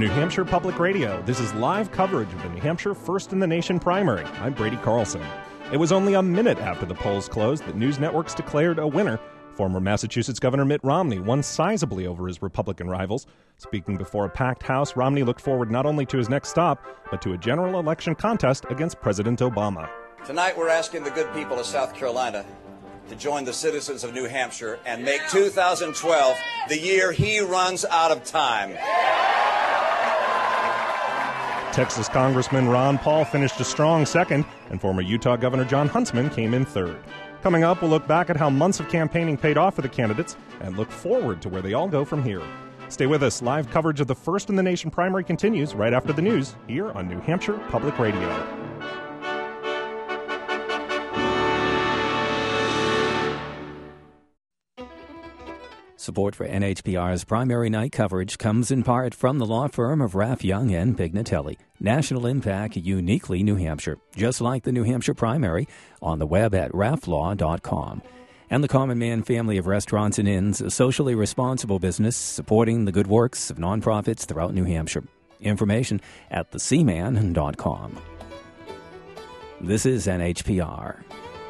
New Hampshire Public Radio, this is live coverage of the New Hampshire First in the Nation primary. I'm Brady Carlson. It was only a minute after the polls closed that news networks declared a winner. Former Massachusetts Governor Mitt Romney won sizably over his Republican rivals. Speaking before a packed House, Romney looked forward not only to his next stop, but to a general election contest against President Obama. Tonight we're asking the good people of South Carolina to join the citizens of New Hampshire and make 2012 the year he runs out of time. Texas Congressman Ron Paul finished a strong second, and former Utah Governor Jon Huntsman came in third. Coming up, we'll look back at how months of campaigning paid off for the candidates and look forward to where they all go from here. Stay with us. Live coverage of the First in the Nation primary continues right after the news here on New Hampshire Public Radio. Support for NHPR's primary night coverage comes in part from the law firm of Raff Young and Pignatelli. National impact, uniquely New Hampshire, just like the New Hampshire primary, on the web at rafflaw.com. And the Common Man family of restaurants and inns, a socially responsible business supporting the good works of nonprofits throughout New Hampshire. Information at theseaman.com. This is NHPR.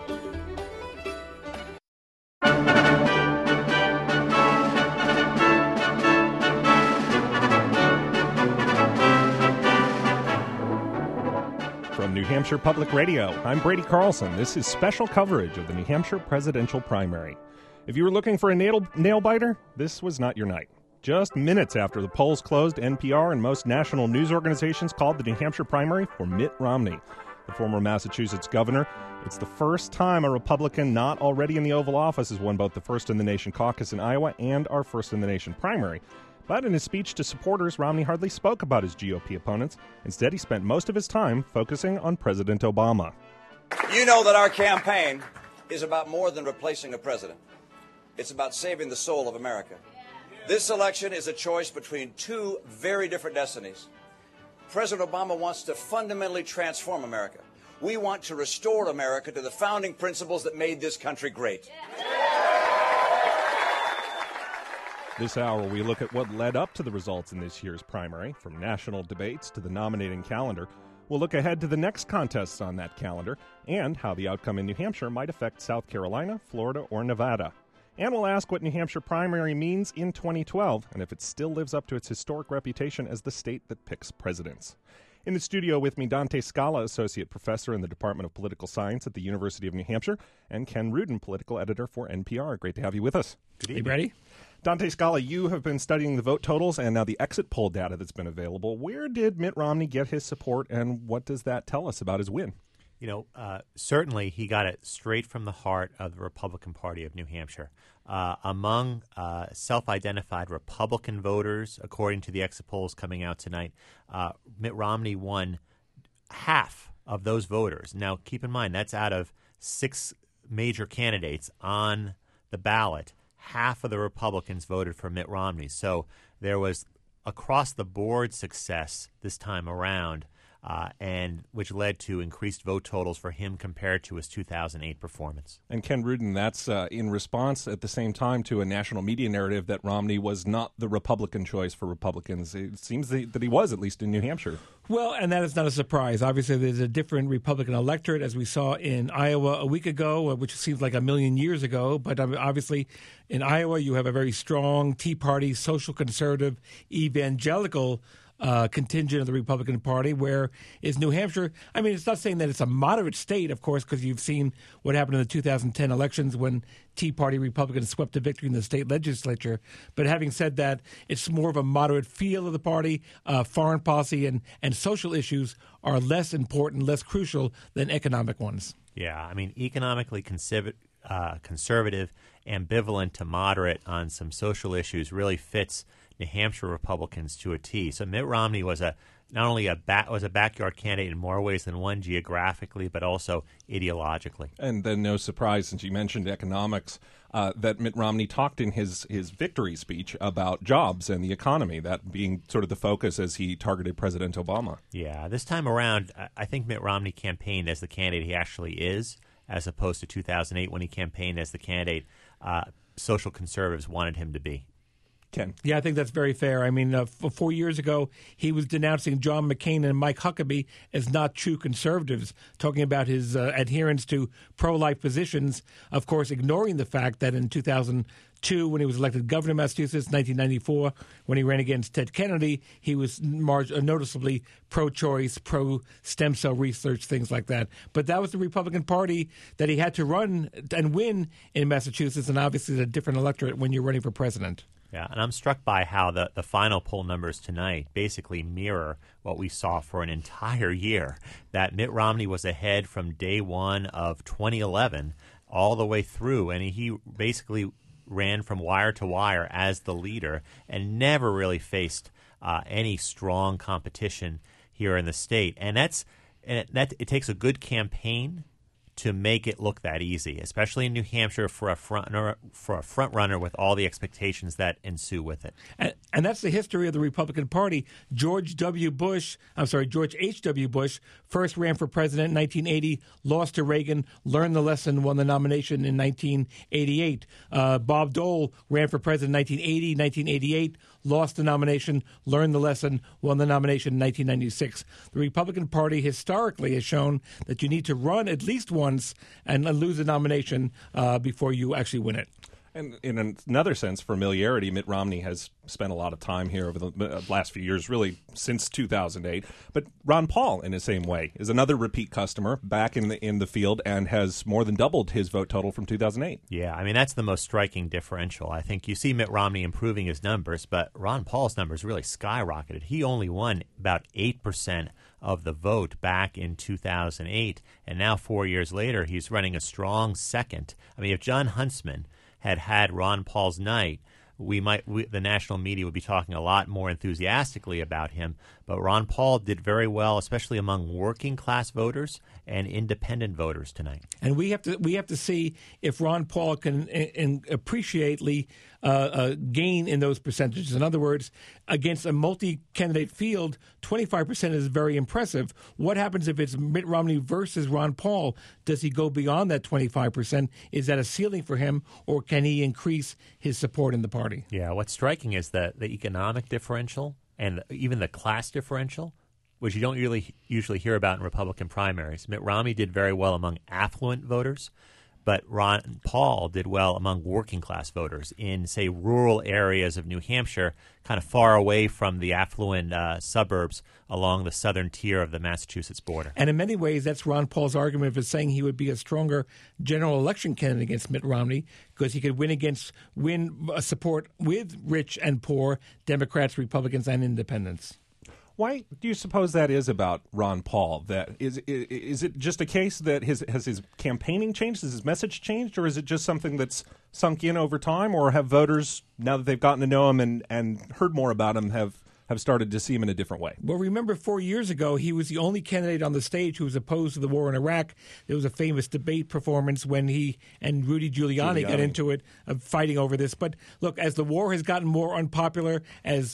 From New Hampshire Public Radio, I'm Brady Carlson. This is special coverage of the New Hampshire presidential primary. If you were looking for a nail-biter, this was not your night. Just minutes after the polls closed, NPR and most national news organizations called the New Hampshire primary for Mitt Romney, the former Massachusetts governor. It's the first time a Republican not already in the Oval Office has won both the First in the Nation caucus in Iowa and our First in the Nation primary. But in his speech to supporters, Romney hardly spoke about his GOP opponents. Instead, he spent most of his time focusing on President Obama. You know that our campaign is about more than replacing a president. It's about saving the soul of America. This election is a choice between two very different destinies. President Obama wants to fundamentally transform America. We want to restore America to the founding principles that made this country great. This hour, we look at what led up to the results in this year's primary, from national debates to the nominating calendar. We'll look ahead to the next contests on that calendar and how the outcome in New Hampshire might affect South Carolina, Florida, or Nevada. And we'll ask what New Hampshire primary means in 2012 and if it still lives up to its historic reputation as the state that picks presidents. In the studio with me, Dante Scala, Associate Professor in the Department of Political Science at the University of New Hampshire, and Ken Rudin, Political Editor for NPR. Great to have you with us. Good evening. Hey, Brady. Dante Scala, you have been studying the vote totals and now the exit poll data that's been available. Where did Mitt Romney get his support, and what does that tell us about his win? You know, certainly he got it straight from the heart of the Republican Party of New Hampshire. Among self-identified Republican voters, according to the exit polls coming out tonight, Mitt Romney won half of those voters. Now, keep in mind, that's out of 6 major candidates on the ballot. Half of the Republicans voted for Mitt Romney. So there was across-the-board success this time around, and which led to increased vote totals for him compared to his 2008 performance. And Ken Rudin, that's in response at the same time to a national media narrative that Romney was not the Republican choice for Republicans. It seems that he was, at least in New Hampshire. Well, and that is not a surprise. Obviously, there's a different Republican electorate, as we saw in Iowa a week ago, which seems like a million years ago. But obviously, in Iowa, you have a very strong Tea Party, social conservative, evangelical contingent of the Republican Party, where is New Hampshire. I mean, it's not saying that it's a moderate state, of course, because you've seen what happened in the 2010 elections when Tea Party Republicans swept a victory in the state legislature. But having said that, it's more of a moderate feel of the party. Foreign policy and social issues are less important, less crucial than economic ones. Yeah, I mean, economically conservative, ambivalent to moderate on some social issues really fits New Hampshire Republicans to a T. So Mitt Romney was not only a backyard candidate in more ways than one geographically, but also ideologically. And then no surprise, since you mentioned economics, that Mitt Romney talked in his victory speech about jobs and the economy, that being sort of the focus as he targeted President Obama. Yeah, this time around, I think Mitt Romney campaigned as the candidate he actually is, as opposed to 2008 when he campaigned as the candidate social conservatives wanted him to be. Ken? Yeah, I think that's very fair. I mean, 4 years ago, he was denouncing John McCain and Mike Huckabee as not true conservatives, talking about his adherence to pro-life positions, of course, ignoring the fact that in 2002, when he was elected governor of Massachusetts, 1994, when he ran against Ted Kennedy, he was noticeably pro-choice, pro-stem cell research, things like that. But that was the Republican Party that he had to run and win in Massachusetts, and obviously it's a different electorate when you're running for president. Yeah, and I'm struck by how the final poll numbers tonight basically mirror what we saw for an entire year, that Mitt Romney was ahead from day one of 2011 all the way through, and he basically ran from wire to wire as the leader and never really faced any strong competition here in the state. And it takes a good campaign to make it look that easy, especially in New Hampshire for a front runner with all the expectations that ensue with it. And that's the history of the Republican Party. George H.W. Bush first ran for president in 1980, lost to Reagan, learned the lesson, won the nomination in 1988. Bob Dole ran for president in 1980, 1988, lost the nomination, learned the lesson, won the nomination in 1996. The Republican Party historically has shown that you need to run at least once and lose the nomination before you actually win it. And in another sense, familiarity, Mitt Romney has spent a lot of time here over the last few years, really since 2008. But Ron Paul, in the same way, is another repeat customer back in the field and has more than doubled his vote total from 2008. Yeah, I mean, that's the most striking differential. I think you see Mitt Romney improving his numbers, but Ron Paul's numbers really skyrocketed. He only won about 8% of the vote back in 2008, and now 4 years later, he's running a strong second. I mean, if John Huntsman had Ron Paul's night, the national media would be talking a lot more enthusiastically about him. But Ron Paul did very well, especially among working class voters and independent voters tonight. And we have to see if Ron Paul can appreciably gain in those percentages. In other words, against a multi-candidate field, 25% is very impressive. What happens if it's Mitt Romney versus Ron Paul? Does he go beyond that 25%? Is that a ceiling for him, or can he increase his support in the party? Yeah, what's striking is the economic differential and even the class differential, which you don't really usually hear about in Republican primaries. Mitt Romney did very well among affluent voters, but Ron Paul did well among working class voters in, say, rural areas of New Hampshire, kind of far away from the affluent suburbs along the southern tier of the Massachusetts border. And in many ways, that's Ron Paul's argument for saying he would be a stronger general election candidate against Mitt Romney, because he could win support with rich and poor Democrats, Republicans, and independents. Why do you suppose that is about Ron Paul? That is it just a case that has his campaigning changed? Has his message changed? Or is it just something that's sunk in over time? Or have voters, now that they've gotten to know him and heard more about him, have started to see him in a different way? Well, remember 4 years ago, he was the only candidate on the stage who was opposed to the war in Iraq. There was a famous debate performance when he and Rudy Giuliani got into it, fighting over this. But look, as the war has gotten more unpopular, as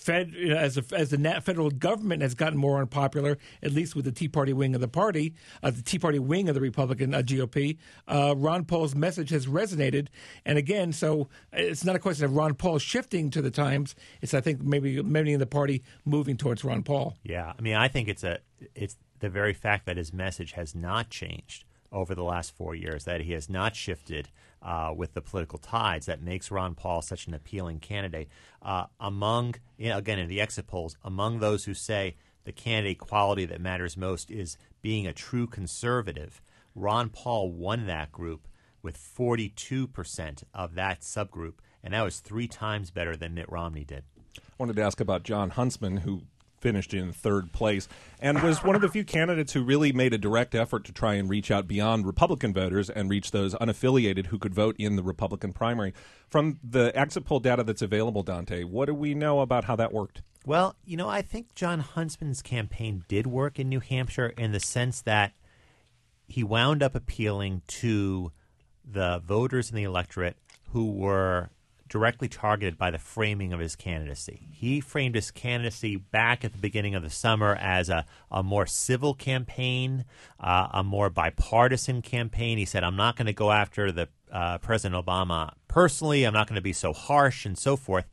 the federal government has gotten more unpopular, at least with the Tea Party wing of the party, the Tea Party wing of the Republican GOP, Ron Paul's message has resonated. And again, so it's not a question of Ron Paul shifting to the times. It's, I think, maybe many in the party moving towards Ron Paul. Yeah, I mean, I think it's the very fact that his message has not changed over the last 4 years, that he has not shifted with the political tides, that makes Ron Paul such an appealing candidate. Among, again, in the exit polls, among those who say the candidate quality that matters most is being a true conservative, Ron Paul won that group with 42% of that subgroup, and that was 3 times better than Mitt Romney did. I wanted to ask about John Huntsman, who finished in third place and was one of the few candidates who really made a direct effort to try and reach out beyond Republican voters and reach those unaffiliated who could vote in the Republican primary. From the exit poll data that's available, Dante, what do we know about how that worked? Well, I think John Huntsman's campaign did work in New Hampshire in the sense that he wound up appealing to the voters in the electorate who were directly targeted by the framing of his candidacy. He framed his candidacy back at the beginning of the summer as a more civil campaign, a more bipartisan campaign. He said, I'm not going to go after the President Obama personally. I'm not going to be so harsh and so forth.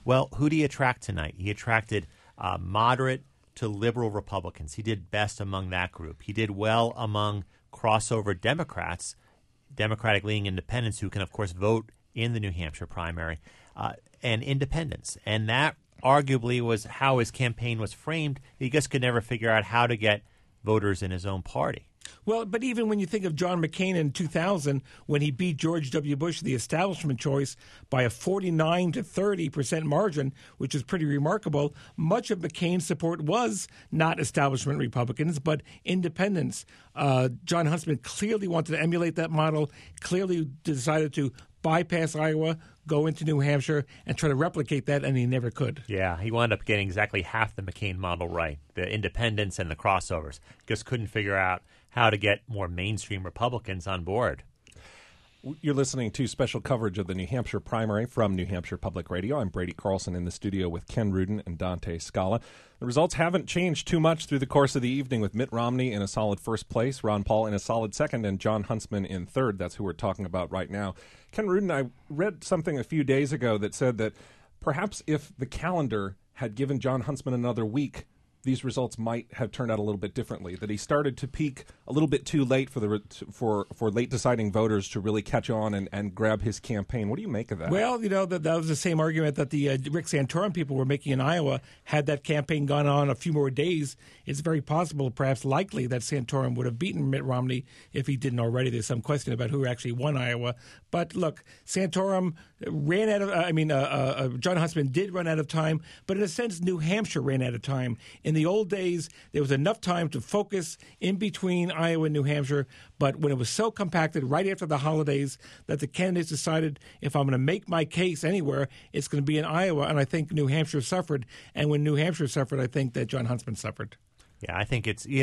Well, who did he attract tonight? He attracted moderate to liberal Republicans. He did best among that group. He did well among crossover Democrats, Democratic-leaning independents who can, of course, vote in the New Hampshire primary, and independents. And that arguably was how his campaign was framed. He just could never figure out how to get voters in his own party. Well, but even when you think of John McCain in 2000, when he beat George W. Bush, the establishment choice, by a 49 to 30% margin, which is pretty remarkable, much of McCain's support was not establishment Republicans, but independents. John Huntsman clearly wanted to emulate that model, clearly decided to bypass Iowa, go into New Hampshire, and try to replicate that, and he never could. Yeah, he wound up getting exactly half the McCain model right. The independents and the crossovers just couldn't figure out how to get more mainstream Republicans on board. You're listening to special coverage of the New Hampshire primary from New Hampshire Public Radio. I'm Brady Carlson in the studio with Ken Rudin and Dante Scala. The results haven't changed too much through the course of the evening, with Mitt Romney in a solid first place, Ron Paul in a solid second, and John Huntsman in third. That's who we're talking about right now. Ken Rudin, I read something a few days ago that said that perhaps if the calendar had given John Huntsman another week, these results might have turned out a little bit differently, that he started to peak a little bit too late for late deciding voters to really catch on and grab his campaign. What do you make of that? Well, that was the same argument that the Rick Santorum people were making in Iowa. Had that campaign gone on a few more days, it's very possible, perhaps likely, that Santorum would have beaten Mitt Romney if he didn't already. There's some question about who actually won Iowa. But look, Santorum ran out of John Huntsman did run out of time, but in a sense, New Hampshire ran out of time. In the old days, there was enough time to focus in between Iowa and New Hampshire, but when it was so compacted right after the holidays that the candidates decided, if I'm going to make my case anywhere, it's going to be in Iowa, and I think New Hampshire suffered. And when New Hampshire suffered, I think that John Huntsman suffered. Yeah, I think it's,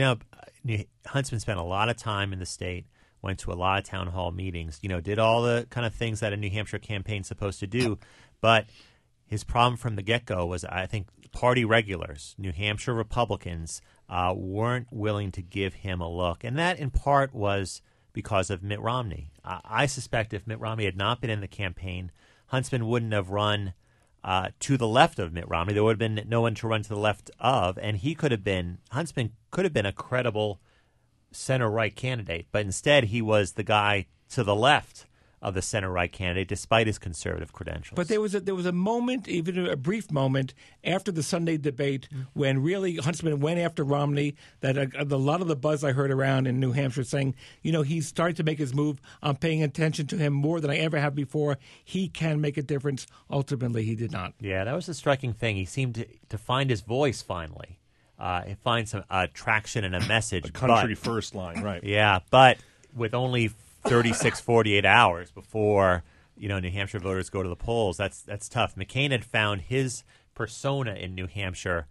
Huntsman spent a lot of time in the state, went to a lot of town hall meetings, did all the kind of things that a New Hampshire campaign's supposed to do. But his problem from the get-go was, I think, party regulars, New Hampshire Republicans, weren't willing to give him a look. And that, in part, was because of Mitt Romney. I suspect if Mitt Romney had not been in the campaign, Huntsman wouldn't have run to the left of Mitt Romney. There would have been no one to run to the left of, and Huntsman could have been a credible center-right candidate, but instead he was the guy to the left of the center-right candidate, despite his conservative credentials. But there was a moment, even a brief moment, after the Sunday debate when really Huntsman went after Romney, that a lot of the buzz I heard around in New Hampshire saying, he's starting to make his move. I'm paying attention to him more than I ever have before. He can make a difference. Ultimately, he did not. Yeah, that was a striking thing. He seemed to find his voice finally. He finds some traction and a message. The country first line, right. Yeah, but with only 48 hours before New Hampshire voters go to the polls, that's tough. McCain had found his persona in New Hampshire,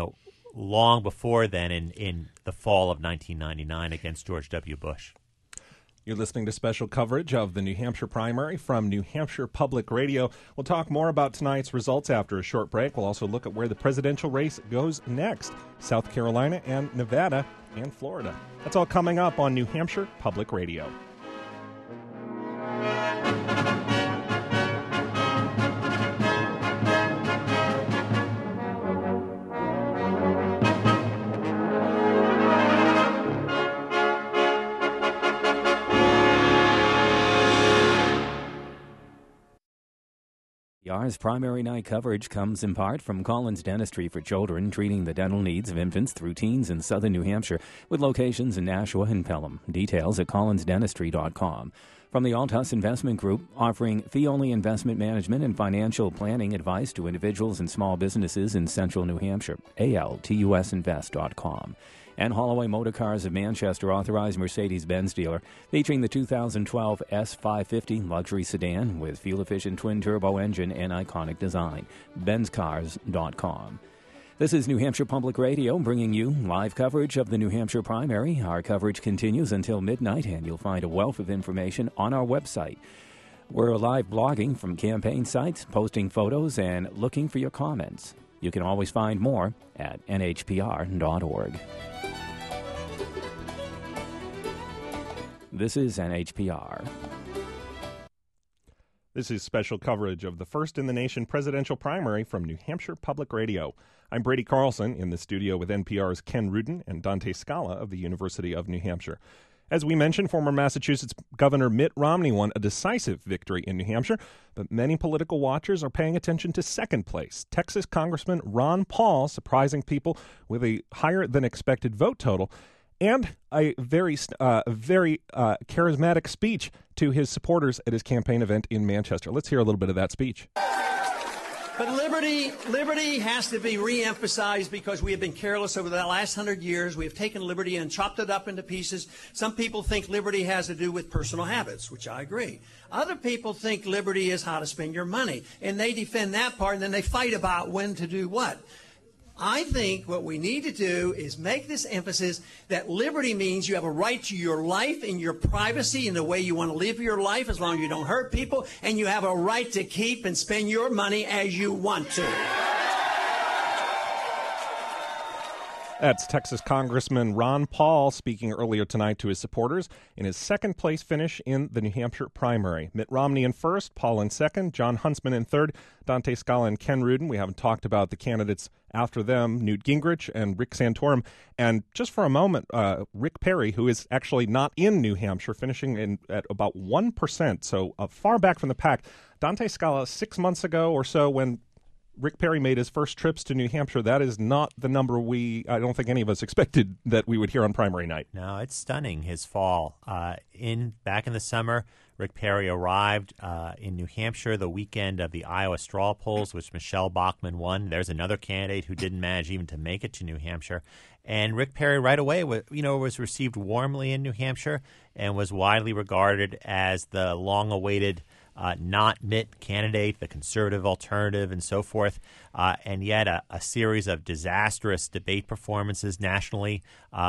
long before then in the fall of 1999 against George W. Bush. You're listening to special coverage of the New Hampshire primary from New Hampshire Public Radio. We'll talk more about tonight's results after a short break. We'll also look at where the presidential race goes next: South Carolina and Nevada and Florida. That's all coming up on New Hampshire Public Radio. NPR's primary night coverage comes in part from Collins Dentistry for Children, treating the dental needs of infants through teens in southern New Hampshire, with locations in Nashua and Pelham. Details at collinsdentistry.com. From the Altus Investment Group, offering fee-only investment management and financial planning advice to individuals and small businesses in central New Hampshire. altusinvest.com. And Holloway Motor Cars of Manchester, authorized Mercedes-Benz dealer, featuring the 2012 S550 luxury sedan with fuel-efficient twin-turbo engine and iconic design. BenzCars.com. This is New Hampshire Public Radio, bringing you live coverage of the New Hampshire primary. Our coverage continues until midnight, and you'll find a wealth of information on our website. We're live blogging from campaign sites, posting photos, and looking for your comments. You can always find more at nhpr.org. This is NHPR. This is special coverage of the first-in-the-nation presidential primary from New Hampshire Public Radio. I'm Brady Carlson in the studio with NPR's Ken Rudin and Dante Scala of the University of New Hampshire. As we mentioned, former Massachusetts Governor Mitt Romney won a decisive victory in New Hampshire, but many political watchers are paying attention to second place. Texas Congressman Ron Paul surprising people with a higher-than-expected vote total and a very charismatic speech to his supporters at his campaign event in Manchester. Let's hear a little bit of that speech. But liberty has to be reemphasized because we have been careless over the last 100 years. We have taken liberty and chopped it up into pieces. Some people think liberty has to do with personal habits, which I agree. Other people think liberty is how to spend your money, and they defend that part, and then they fight about when to do what. I think what we need to do is make this emphasis that liberty means you have a right to your life and your privacy and the way you want to live your life as long as you don't hurt people, and you have a right to keep and spend your money as you want to. That's Texas Congressman Ron Paul speaking earlier tonight to his supporters in his second-place finish in the New Hampshire primary. Mitt Romney in first, Paul in second, John Huntsman in third, Dante Scala and Ken Rudin. We haven't talked about the candidates after them, Newt Gingrich and Rick Santorum. And just for a moment, Rick Perry, who is actually not in New Hampshire, finishing at about 1%, so far back from the pack. Dante Scala, 6 months ago or so, when Rick Perry made his first trips to New Hampshire, that is not the number I don't think any of us expected that we would hear on primary night. No, it's stunning, his fall. Back in the summer, Rick Perry arrived in New Hampshire the weekend of the Iowa straw polls, which Michelle Bachmann won. There's another candidate who didn't manage even to make it to New Hampshire. And Rick Perry right away was received warmly in New Hampshire and was widely regarded as the long-awaited not Mitt candidate, the conservative alternative, and so forth. And yet a series of disastrous debate performances nationally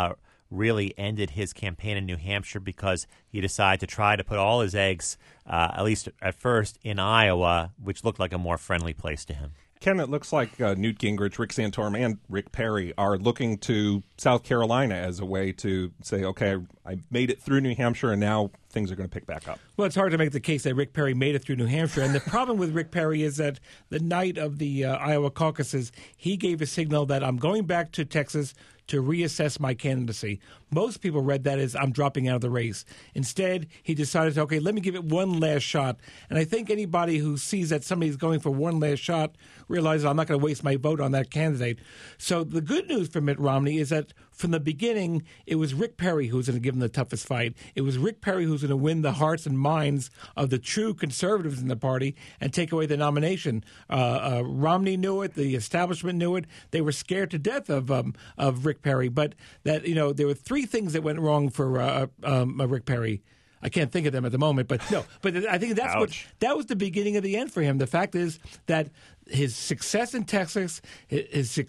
really ended his campaign in New Hampshire because he decided to try to put all his eggs, at least at first, in Iowa, which looked like a more friendly place to him. Ken, it looks like Newt Gingrich, Rick Santorum, and Rick Perry are looking to South Carolina as a way to say, okay, I made it through New Hampshire, and now things are going to pick back up. Well, it's hard to make the case that Rick Perry made it through New Hampshire. And the problem with Rick Perry is that the night of the Iowa caucuses, he gave a signal that I'm going back to Texas to reassess my candidacy. Most people read that as I'm dropping out of the race. Instead, he decided, okay, let me give it one last shot. And I think anybody who sees that somebody's going for one last shot realizes I'm not going to waste my vote on that candidate. So the good news for Mitt Romney is that from the beginning, it was Rick Perry who was going to give him the toughest fight. It was Rick Perry who was going to win the hearts and minds of the true conservatives in the party and take away the nomination. Romney knew it. The establishment knew it. They were scared to death of Rick Perry. But that there were three things that went wrong for Rick Perry. I can't think of them at the moment, but no. But I think that was the beginning of the end for him. The fact is that his success in Texas, his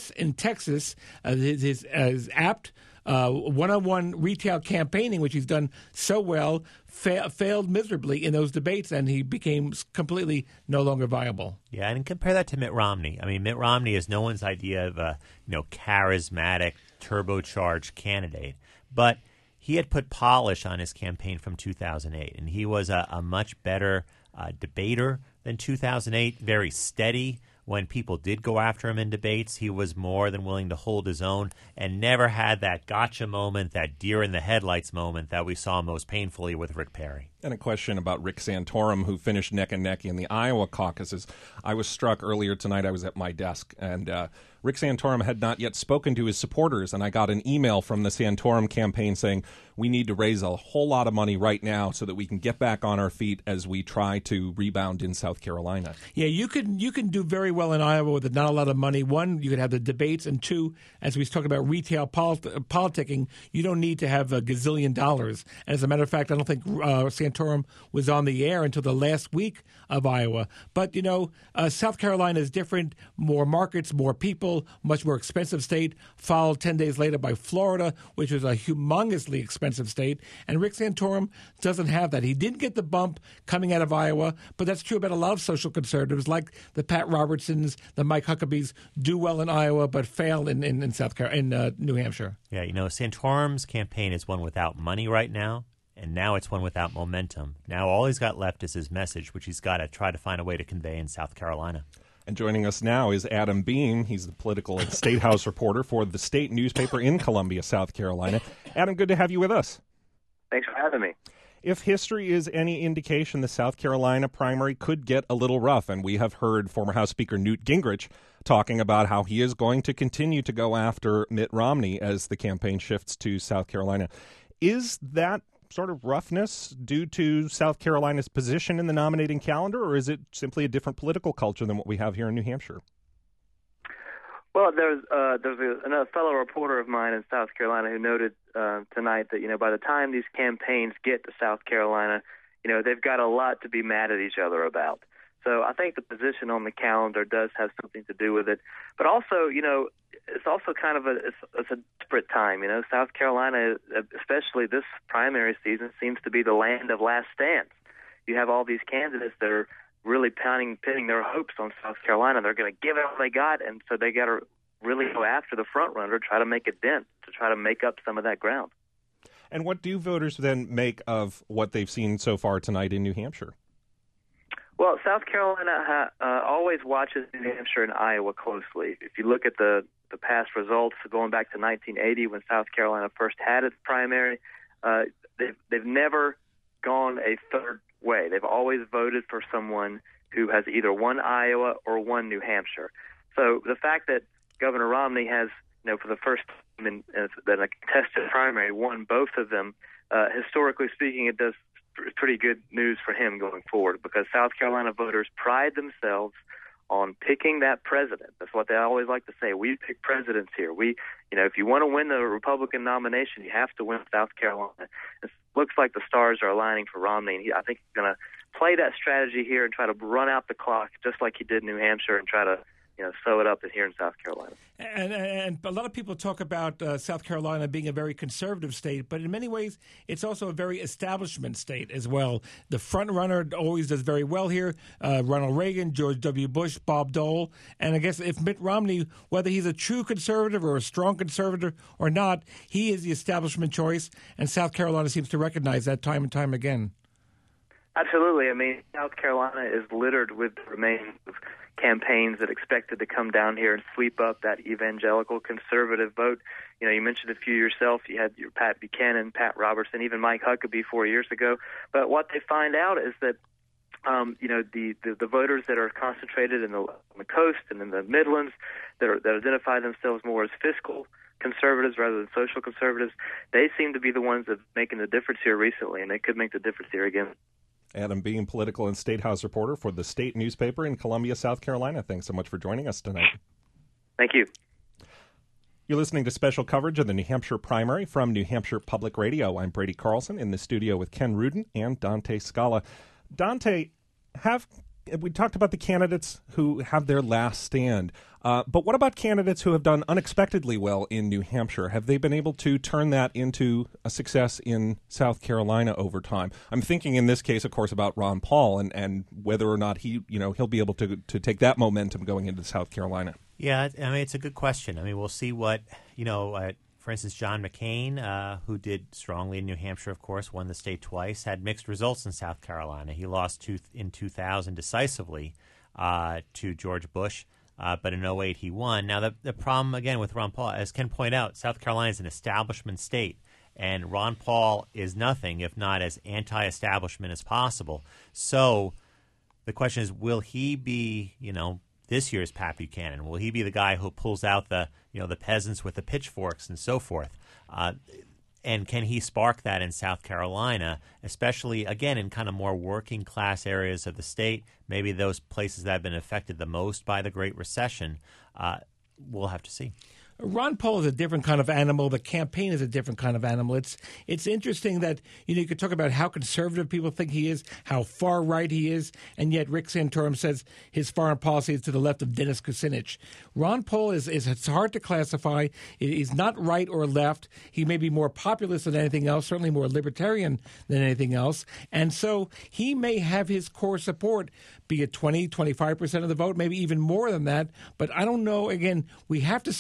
apt one-on-one retail campaigning, which he's done so well, failed miserably in those debates, and he became completely no longer viable. Yeah, and compare that to Mitt Romney. I mean, Mitt Romney is no one's idea of a charismatic, turbocharged candidate, but he had put polish on his campaign from 2008, and he was a much better debater than 2008, very steady. When people did go after him in debates, he was more than willing to hold his own and never had that gotcha moment, that deer in the headlights moment that we saw most painfully with Rick Perry. And a question about Rick Santorum, who finished neck and neck in the Iowa caucuses. I was struck earlier tonight. I was at my desk, and Rick Santorum had not yet spoken to his supporters, and I got an email from the Santorum campaign saying, we need to raise a whole lot of money right now so that we can get back on our feet as we try to rebound in South Carolina. Yeah, you can do very well in Iowa with not a lot of money. One, you could have the debates, and two, as we was talking about retail politicking, you don't need to have a gazillion dollars. And as a matter of fact, I don't think Santorum was on the air until the last week of Iowa. But, South Carolina is different, more markets, more people, much more expensive state, followed 10 days later by Florida, which was a humongously expensive state. And Rick Santorum doesn't have that. He didn't get the bump coming out of Iowa, but that's true about a lot of social conservatives like the Pat Robertsons, the Mike Huckabees, do well in Iowa but fail in New Hampshire. Yeah, Santorum's campaign is one without money right now. and now it's one without momentum. Now all he's got left is his message, which he's got to try to find a way to convey in South Carolina. And joining us now is Adam Beam. He's the political and state house reporter for the state newspaper in Columbia, South Carolina. Adam, good to have you with us. Thanks for having me. If history is any indication, the South Carolina primary could get a little rough, and we have heard former House Speaker Newt Gingrich talking about how he is going to continue to go after Mitt Romney as the campaign shifts to South Carolina. Is that sort of roughness due to South Carolina's position in the nominating calendar, or is it simply a different political culture than what we have here in New Hampshire? Well, there's another fellow reporter of mine in South Carolina who noted tonight that, by the time these campaigns get to South Carolina, they've got a lot to be mad at each other about. So I think the position on the calendar does have something to do with it. But also, it's also kind of a desperate time. South Carolina, especially this primary season, seems to be the land of last stands. You have all these candidates that are really pinning their hopes on South Carolina. They're going to give it all they got, and so they got to really go after the front runner, try to make a dent, to try to make up some of that ground. And what do voters then make of what they've seen so far tonight in New Hampshire? Well, South Carolina always watches New Hampshire and Iowa closely. If you look at the past results going back to 1980 when South Carolina first had its primary, they've never gone a third way. They've always voted for someone who has either won Iowa or won New Hampshire. So the fact that Governor Romney has, for the first time in a contested primary, won both of them, historically speaking, it does pretty good news for him going forward, because South Carolina voters pride themselves on picking that president. That's what they always like to say. We pick presidents here. If you want to win the Republican nomination, you have to win South Carolina. It looks like the stars are aligning for Romney, and I think he's going to play that strategy here and try to run out the clock just like he did in New Hampshire and try to sew it up here in South Carolina. And a lot of people talk about South Carolina being a very conservative state, but in many ways, it's also a very establishment state as well. The front runner always does very well here. Ronald Reagan, George W. Bush, Bob Dole. And I guess if Mitt Romney, whether he's a true conservative or a strong conservative or not, he is the establishment choice, and South Carolina seems to recognize that time and time again. Absolutely. I mean, South Carolina is littered with the remains of campaigns that expected to come down here and sweep up that evangelical conservative vote. You mentioned a few yourself. You had your Pat Buchanan, Pat Robertson, even Mike Huckabee 4 years ago. But what they find out is that the voters that are concentrated on the coast and in the Midlands that identify themselves more as fiscal conservatives rather than social conservatives, they seem to be the ones that are making the difference here recently, and they could make the difference here again. Adam Beam, political and state house reporter for the state newspaper in Columbia, South Carolina. Thanks so much for joining us tonight. Thank you. You're listening to special coverage of the New Hampshire primary from New Hampshire Public Radio. I'm Brady Carlson in the studio with Ken Rudin and Dante Scala. Dante, we talked about the candidates who have their last stand, but what about candidates who have done unexpectedly well in New Hampshire? Have they been able to turn that into a success in South Carolina over time? I'm thinking in this case, of course, about Ron Paul and whether or not he'll be able to take that momentum going into South Carolina. Yeah, I mean, it's a good question. I mean, we'll see what, for instance, John McCain, who did strongly in New Hampshire, of course, won the state twice, had mixed results in South Carolina. He lost in 2000 decisively to George Bush, but in 2008 he won. Now, the problem, again, with Ron Paul, as Ken pointed out, South Carolina is an establishment state, and Ron Paul is nothing if not as anti-establishment as possible. So the question is, will he be, this year's Pat Buchanan? Will he be the guy who pulls out the peasants with the pitchforks and so forth? And can he spark that in South Carolina, especially, again, in kind of more working class areas of the state, maybe those places that have been affected the most by the Great Recession? We'll have to see. Ron Paul is a different kind of animal. The campaign is a different kind of animal. It's interesting that you could talk about how conservative people think he is, how far right he is, and yet Rick Santorum says his foreign policy is to the left of Dennis Kucinich. Ron Paul is it's hard to classify. He's not right or left. He may be more populist than anything else, certainly more libertarian than anything else, and so he may have his core support, be it 20, 25% of the vote, maybe even more than that. But I don't know. Again, we have to see. We've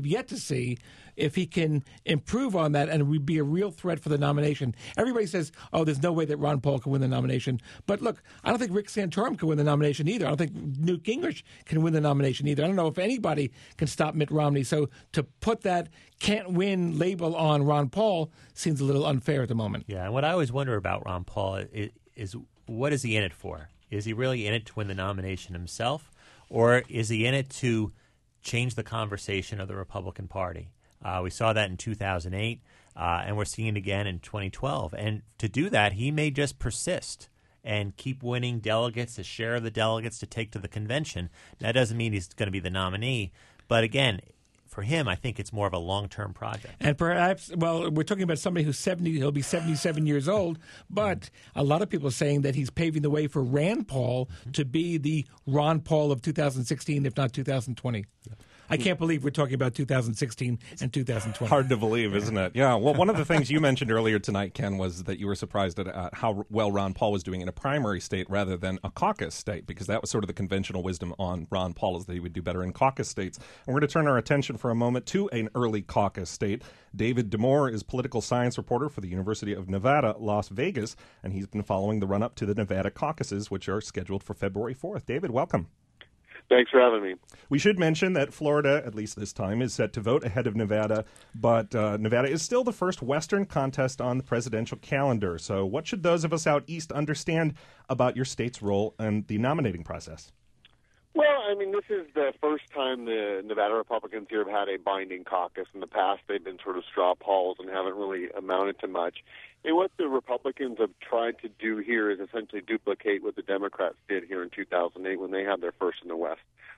we've yet to see if he can improve on that and be a real threat for the nomination. Everybody says, oh, there's no way that Ron Paul can win the nomination. But look, I don't think Rick Santorum can win the nomination either. I don't think Newt Gingrich can win the nomination either. I don't know if anybody can stop Mitt Romney. So to put that can't win label on Ron Paul seems a little unfair at the moment. Yeah, and what I always wonder about Ron Paul is what is he in it for? Is he really in it to win the nomination himself? Or is he in it to change the conversation of the Republican Party? We saw that in 2008, and we're seeing it again in 2012. And to do that, he may just persist and keep winning delegates, a share of the delegates to take to the convention. That doesn't mean he's going to be the nominee. But again, for him, I think it's more of a long-term project. And perhaps, well, we're talking about somebody who's 70, he'll be 77 years old, but a lot of people are saying that he's paving the way for Rand Paul to be the Ron Paul of 2016, if not 2020. Yeah. I can't believe we're talking about 2016 and 2020. Hard to believe, isn't it? Yeah. Well, one of the things you mentioned earlier tonight, Ken, was that you were surprised at how well Ron Paul was doing in a primary state rather than a caucus state, because that was sort of the conventional wisdom on Ron Paul, is that he would do better in caucus states. And we're going to turn our attention for a moment to an early caucus state. David Damore is political science reporter for the University of Nevada, Las Vegas, and he's been following the run-up to the Nevada caucuses, which are scheduled for February 4th. David, welcome. Thanks for having me. We should mention that Florida, at least this time, is set to vote ahead of Nevada, but Nevada is still the first Western contest on the presidential calendar. So what should those of us out east understand about your state's role in the nominating process? Well, I mean, this is the first time the Nevada Republicans here have had a binding caucus. In the past, they've been sort of straw polls and haven't really amounted to much. And what the Republicans have tried to do here is essentially duplicate what the Democrats did here in 2008 when they had their First in the West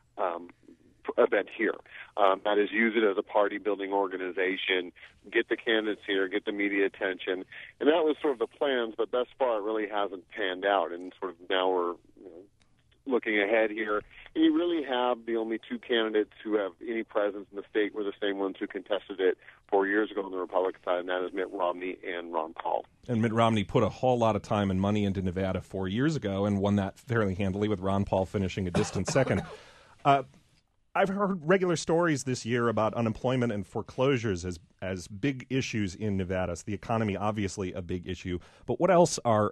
event here. That is, use it as a party-building organization, get the candidates here, get the media attention. And that was sort of the plans, but thus far it really hasn't panned out. And sort of now we're looking ahead here. And you really have the only two candidates who have any presence in the state were the same ones who contested it 4 years ago on the Republican side, and that is Mitt Romney and Ron Paul. And Mitt Romney put a whole lot of time and money into Nevada 4 years ago and won that fairly handily, with Ron Paul finishing a distant second. I've heard regular stories this year about unemployment and foreclosures as big issues in Nevada. So the economy, obviously, a big issue. But what else are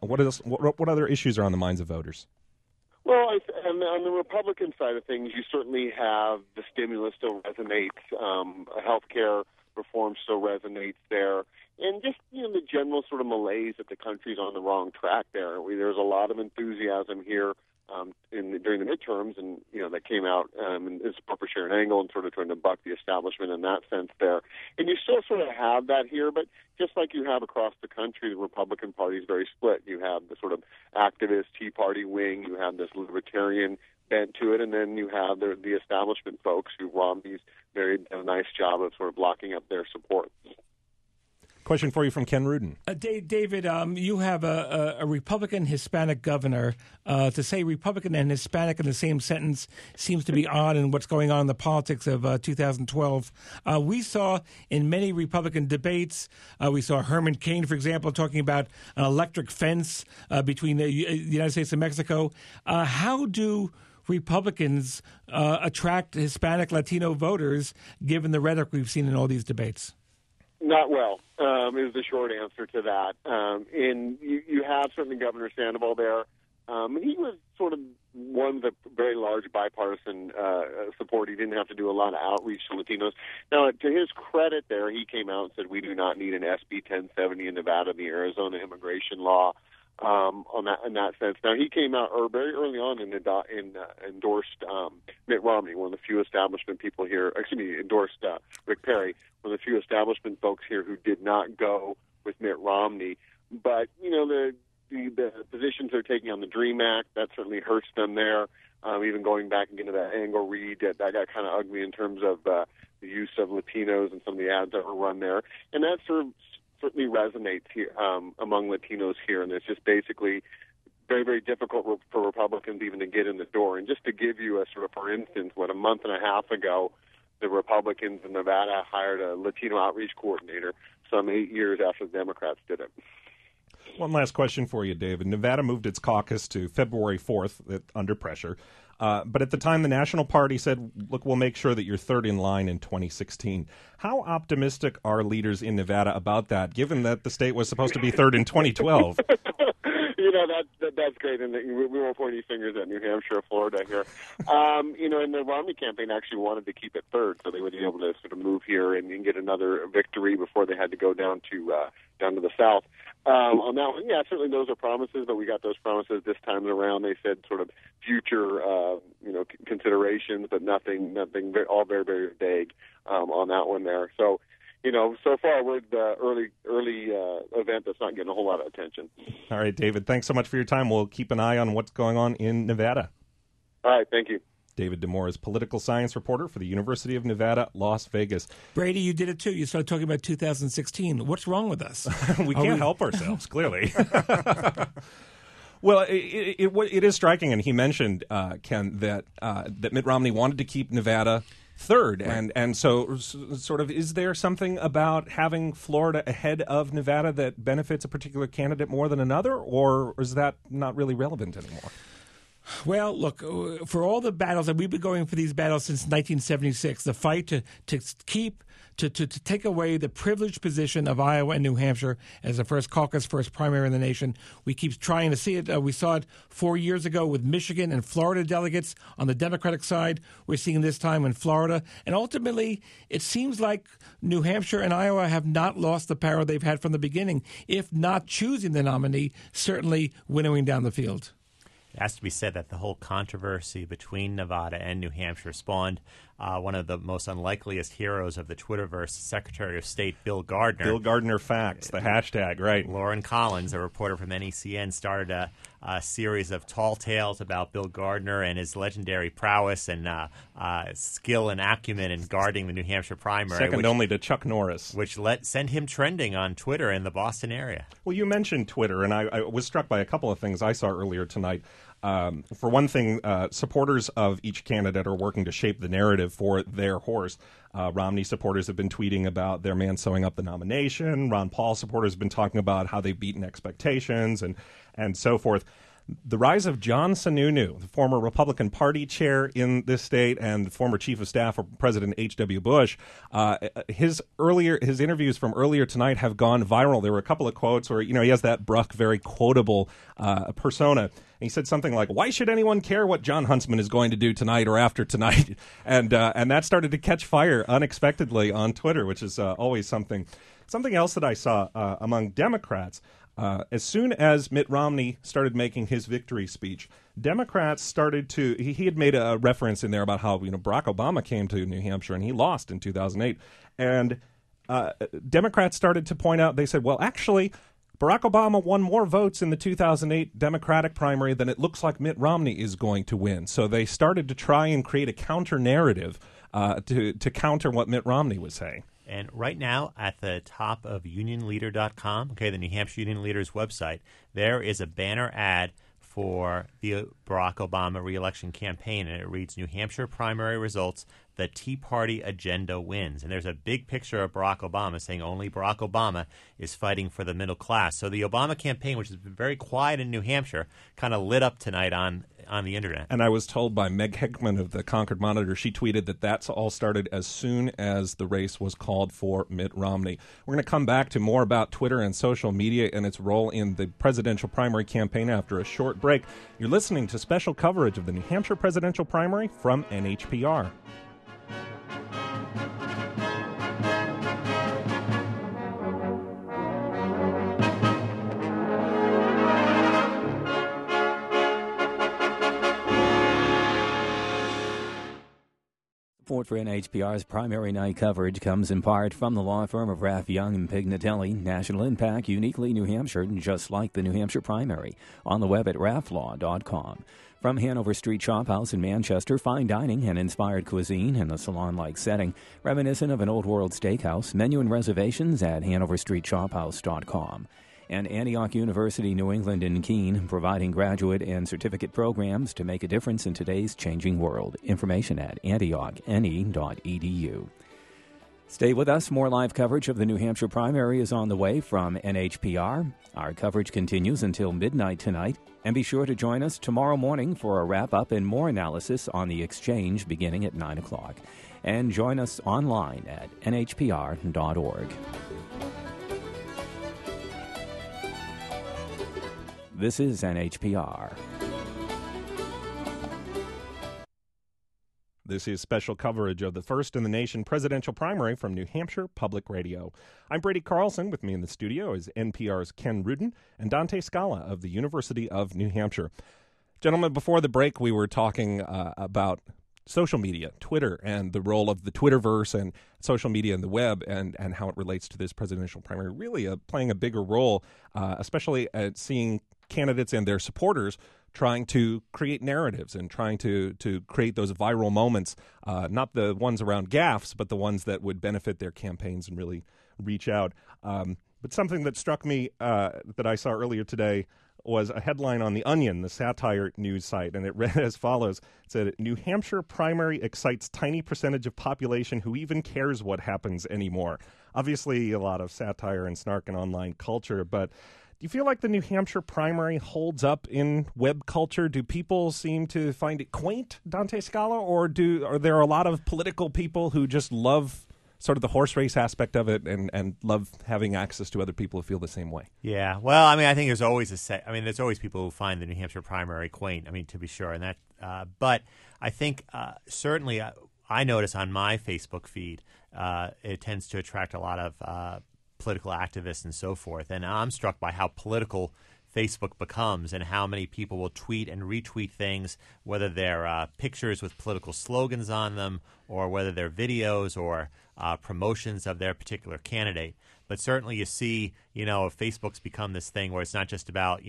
what other issues are on the minds of voters? Well, on the Republican side of things, you certainly have the stimulus still resonates, health care reform still resonates there, and just the general sort of malaise that the country's on the wrong track there. There's a lot of enthusiasm here during the midterms, and that came out in support for Sharon Angle and sort of trying to buck the establishment in that sense there. And you still sort of have that here, but just like you have across the country, the Republican Party is very split. You have the sort of activist Tea Party wing, you have this libertarian bent to it, and then you have the establishment folks who Romney's done a nice job of sort of blocking up their support. Question for you from Ken Rudin. David, you have a Republican Hispanic governor. To say Republican and Hispanic in the same sentence seems to be odd in what's going on in the politics of 2012. We saw in many Republican debates, we saw Herman Cain, for example, talking about an electric fence between the United States and Mexico. How do Republicans attract Hispanic Latino voters, given the rhetoric we've seen in all these debates? Not well, is the short answer to that. And you have certainly Governor Sandoval there. He was sort of won the very large bipartisan support. He didn't have to do a lot of outreach to Latinos. Now, to his credit there, he came out and said, we do not need an SB 1070 in Nevada, the Arizona immigration law. In that sense. Now, he came out very early on and endorsed Mitt Romney, one of the few establishment people here. Endorsed Rick Perry, one of the few establishment folks here who did not go with Mitt Romney. But the positions they're taking on the DREAM Act, that certainly hurts them there. Even going back into that Angle Reid, that got kind of ugly in terms of the use of Latinos and some of the ads that were run there, and that certainly resonates here among Latinos here, and it's just basically very, very difficult for Republicans even to get in the door. And just to give you a sort of, for instance, a month and a half ago, the Republicans in Nevada hired a Latino outreach coordinator some 8 years after the Democrats did it. One last question for you, David. Nevada moved its caucus to February 4th under pressure. But at the time, the National Party said, look, we'll make sure that you're third in line in 2016. How optimistic are leaders in Nevada about that, given that the state was supposed to be third in 2012? That's great, and we won't point any fingers at New Hampshire or Florida here. And the Romney campaign actually wanted to keep it third, so they would be able to sort of move here and get another victory before they had to go down to the south. On that one, yeah, certainly those are promises, but we got those promises this time around. They said sort of future, considerations, but nothing, all very, very vague on that one there. So, so far we're the early event that's not getting a whole lot of attention. All right, David, thanks so much for your time. We'll keep an eye on what's going on in Nevada. All right, thank you. David Damore is political science reporter for the University of Nevada, Las Vegas. Brady, you did it too. You started talking about 2016. What's wrong with us? we can't help ourselves, clearly. Well, it is striking, and he mentioned, Ken, that Mitt Romney wanted to keep Nevada third, right. and so sort of, is there something about having Florida ahead of Nevada that benefits a particular candidate more than another, or is that not really relevant anymore? Well, look, for all the battles, and we've been going for these battles since 1976, the fight to take away the privileged position of Iowa and New Hampshire as the first caucus, first primary in the nation. We keep trying to see it. We saw it 4 years ago with Michigan and Florida delegates on the Democratic side. We're seeing this time in Florida. And ultimately, it seems like New Hampshire and Iowa have not lost the power they've had from the beginning, if not choosing the nominee, certainly winnowing down the field. It has to be said that the whole controversy between Nevada and New Hampshire spawned one of the most unlikeliest heroes of the Twitterverse, Secretary of State Bill Gardner. Bill Gardner facts, the hashtag, right. Lauren Collins, a reporter from NECN, started a series of tall tales about Bill Gardner and his legendary prowess and skill and acumen in guarding the New Hampshire primary. Second only to Chuck Norris. Which sent him trending on Twitter in the Boston area. Well, you mentioned Twitter, and I was struck by a couple of things I saw earlier tonight. For one thing, supporters of each candidate are working to shape the narrative for their horse. Romney supporters have been tweeting about their man sewing up the nomination. Ron Paul supporters have been talking about how they've beaten expectations and so forth. The rise of John Sununu, the former Republican Party chair in this state and former chief of staff of President H.W. Bush, his interviews from earlier tonight have gone viral. There were a couple of quotes where, he has that Bruck, very quotable persona. And he said something like, "Why should anyone care what John Huntsman is going to do tonight or after tonight?" And that started to catch fire unexpectedly on Twitter, which is always something. Something else that I saw among Democrats. As soon as Mitt Romney started making his victory speech, Democrats started to. He had made a reference in there about how Barack Obama came to New Hampshire and he lost in 2008, and Democrats started to point out. They said, "Well, actually, Barack Obama won more votes in the 2008 Democratic primary than it looks like Mitt Romney is going to win." So they started to try and create a counter narrative to counter what Mitt Romney was saying. And right now, at the top of unionleader.com, the New Hampshire Union Leaders website, there is a banner ad for the Barack Obama re-election campaign, and it reads, "New Hampshire primary results, the Tea Party agenda wins." And there's a big picture of Barack Obama saying only Barack Obama is fighting for the middle class. So the Obama campaign, which has been very quiet in New Hampshire, kind of lit up tonight on the internet. And I was told by Meg Hickman of the Concord Monitor, she tweeted that's all started as soon as the race was called for Mitt Romney. We're going to come back to more about Twitter and social media and its role in the presidential primary campaign after a short break. You're listening to special coverage of the New Hampshire presidential primary from NHPR. Support for NHPR's primary night coverage comes in part from the law firm of Raff, Young and Pignatelli. National impact, uniquely New Hampshire, just like the New Hampshire primary. On the web at rafflaw.com. From Hanover Street Chop House in Manchester, fine dining and inspired cuisine in a salon-like setting, reminiscent of an old-world steakhouse. Menu and reservations at hanoverstreetchophouse.com. And Antioch University, New England in Keene, providing graduate and certificate programs to make a difference in today's changing world. Information at antiochne.edu. Stay with us. More live coverage of the New Hampshire primary is on the way from NHPR. Our coverage continues until midnight tonight. And be sure to join us tomorrow morning for a wrap-up and more analysis on the exchange beginning at 9 o'clock. And join us online at nhpr.org. This is NHPR. This is special coverage of the first in the nation presidential primary from New Hampshire Public Radio. I'm Brady Carlson. With me in the studio is NPR's Ken Rudin and Dante Scala of the University of New Hampshire. Gentlemen, before the break, we were talking about social media, Twitter, and the role of the Twitterverse and social media and the web and how it relates to this presidential primary, really playing a bigger role, especially at seeing candidates and their supporters trying to create narratives and trying to create those viral moments, not the ones around gaffes, but the ones that would benefit their campaigns and really reach out. But something that struck me that I saw earlier today was a headline on The Onion, the satire news site, and it read as follows. It said, "New Hampshire primary excites tiny percentage of population who even cares what happens anymore." Obviously, a lot of satire and snark in online culture, but do you feel like the New Hampshire primary holds up in web culture? Do people seem to find it quaint, Dante Scala, or are there a lot of political people who just love sort of the horse race aspect of it and love having access to other people who feel the same way? Yeah, well, I mean, I think there's always there's always people who find the New Hampshire primary quaint. I mean, to be sure, and that. But I think certainly I notice on my Facebook feed it tends to attract a lot of political activists and so forth. And I'm struck by how political Facebook becomes and how many people will tweet and retweet things, whether they're pictures with political slogans on them or whether they're videos or promotions of their particular candidate. But certainly you see, Facebook's become this thing where it's not just about,